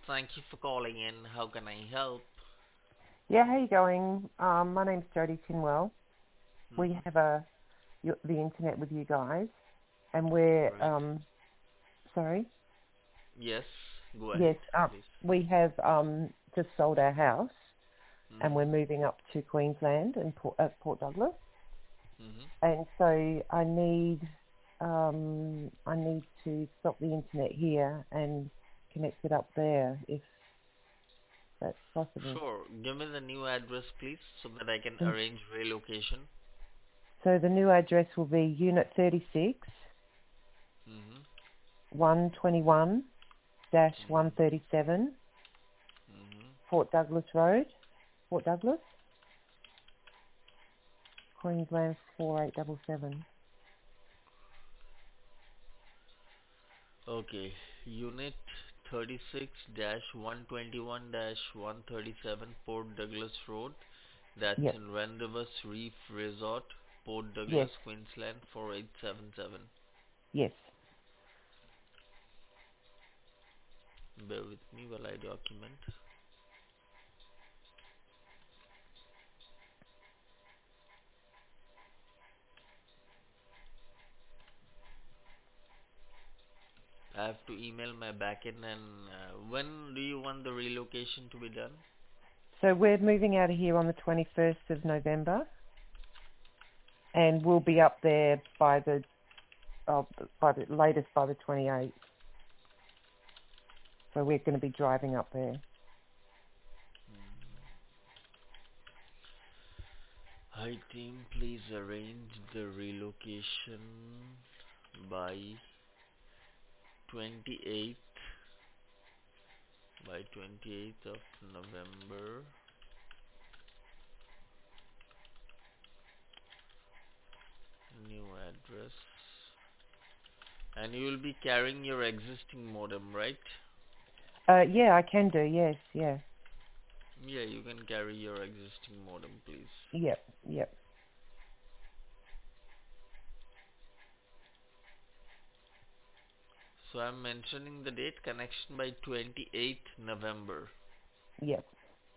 Thank you for calling in. How can I help? Yeah, how you going? My name's Jodie Tinwell. We Hmm. have the internet with you guys, and we're Right. sorry. Yes. Go Yes, ahead, please. we have just sold our house, and we're Hmm. moving up to Queensland and Port Douglas, Hmm. and so I need to stop the internet here and connect it up there if that's possible. Sure. Give me the new address, please, so that I can Mm. arrange relocation. So the new address will be Unit 36, Hmm. 121 dash Hmm. 137, Hmm. Port Douglas Road, Port Douglas, Queensland 4877. Okay. Unit 36-121-137 Port Douglas Road. That's Yep, in Rendezvous Reef Resort, Port yes, Douglas, Queensland 4877. yes. Bear with me while I document. I have to email my backend. And when do you want the relocation to be done? So we're moving out of here on the 21st of November, and we'll be up there by the latest by the 28th. So we're going to be driving up there. Hi team, please arrange the relocation by 28th 28th of November. New address. And you will be carrying your existing modem, right? Yeah, I can do. Yes, yeah, Yeah, you can carry your existing modem, please. yep, yep. So I'm mentioning the date connection by 28th November. Yep.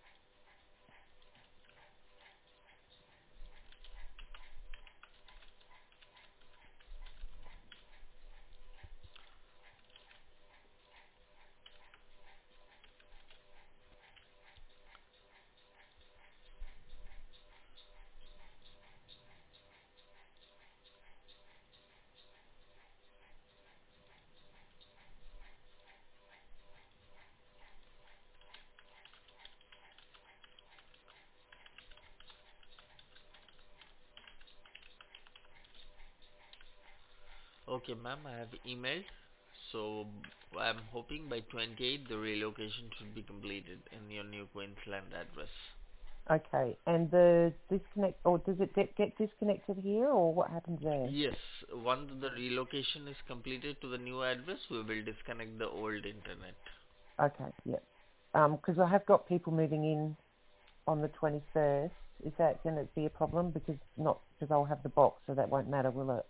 Okay, ma'am, I have emailed. So I'm hoping by 28th the relocation should be completed in your new Queensland address. Okay. And the disconnect, or does it get disconnected here, or what happens there? Yes, once the relocation is completed to the new address, we will disconnect the old internet. Okay, yep. Because I have got people moving in on the 21st. Is that going to be a problem? Because I'll have the box, so that won't matter, will it?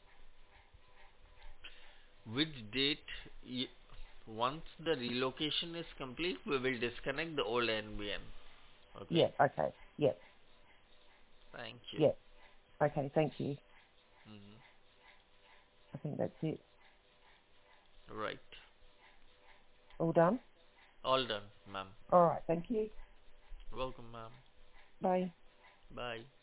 Which date? y- Once the relocation is complete, we will disconnect the old NBN. Yeah, Okay? okay. Yeah, Thank you. yeah. Okay, thank you. Hmm. I think that's it. Right. All done? All done, ma'am. All right, thank you. Welcome, ma'am. Bye. Bye.